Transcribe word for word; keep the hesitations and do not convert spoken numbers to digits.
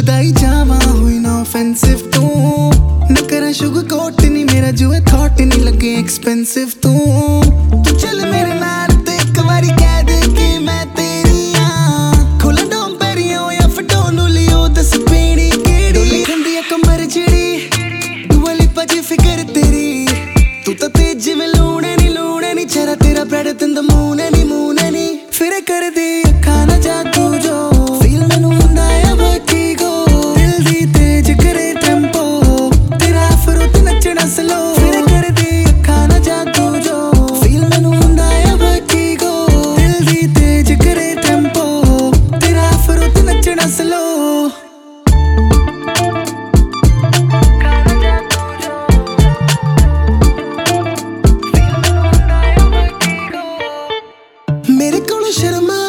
ਵਧਾਈ ਜਾਵਾਂ ਹੋਈ ਨਾ offensive ਤੂੰ ਨਾ ਕਰਾਂ ਸ਼ੁਗਰ ਕੋਟ ਨਹੀਂ ਮੇਰਾ ਜੋ ਹੈ ਥਾਟ ਨਹੀਂ ਲੱਗੇ ਐਕਸਪੈਂਸਿਵ ਤੂੰ ਤੂੰ ਚੱਲ ਮੇਰੇ ਨਾਲ ਤੇ ਇੱਕ ਵਾਰੀ ਕਹਿ ਦੇ ਕਿ ਮੈਂ ਤੇਰੀ ਆਂ ਖੋਲਾਂ ਡੋਮ ਪੈਰੀਆਂ ਜਾਂ ਫਟੋ ਨੂੰ ਲਿਓ ਦੱਸ ਪੀਣੀ ਕਿਹੜੀ ਲਿਖਦੀ ਆ ਕਮਰ ਜਿਹੜੀ ਤੂੰ ਲਿਪਾ ਜੀ ਫਿਕਰ ਤੇਰੀ ਤੂੰ ਤਾਂ ਤੇਜ ਜਿਵੇਂ ਲੂਣੇ ਨੀ ਲੂਣੇ ਨੀ ਚਿਹਰਾ ਤੇਰਾ ਬੈਡ ਤਿੰਦ ਮੂਨੇ ਨੀ ਮੂਨੇ ਨੀ ਫਿਰ ਕਰਦੀ ਅੱਖਾਂ ਨਾ ਜਾਦੂ ਜੋ ਫੀਲ ਮੈਨੂੰ ਹੁੰਦਾ ਆ ਵਰਟੀਗੋ ਦਿਲ ਦੀ ਤੇਜ ਕਰੇ ਟੈਂਪੋ ਤੇਰਾ ਫਰੂਟ ਨੱਚਣਾ ਸਲੋ ਫਿਰ ਕਰਦੀ ਅੱਖਾਂ ਨਾ ਜਾਦੂ ਜੋ ਫੀਲ ਮੈਨੂੰ ਹੁੰਦਾ ਆ ਵਰਟੀਗੋ ਦਿਲ ਦੀ ਤੇਜ ਕਰੇ ਟੈਂਪੋ ਤੇਰਾ ਫਰੂਟ ਨੱਚਣਾ ਸਲੋ ਮੇਰੇ ਕੋਲ ਸ਼ਰਮਾ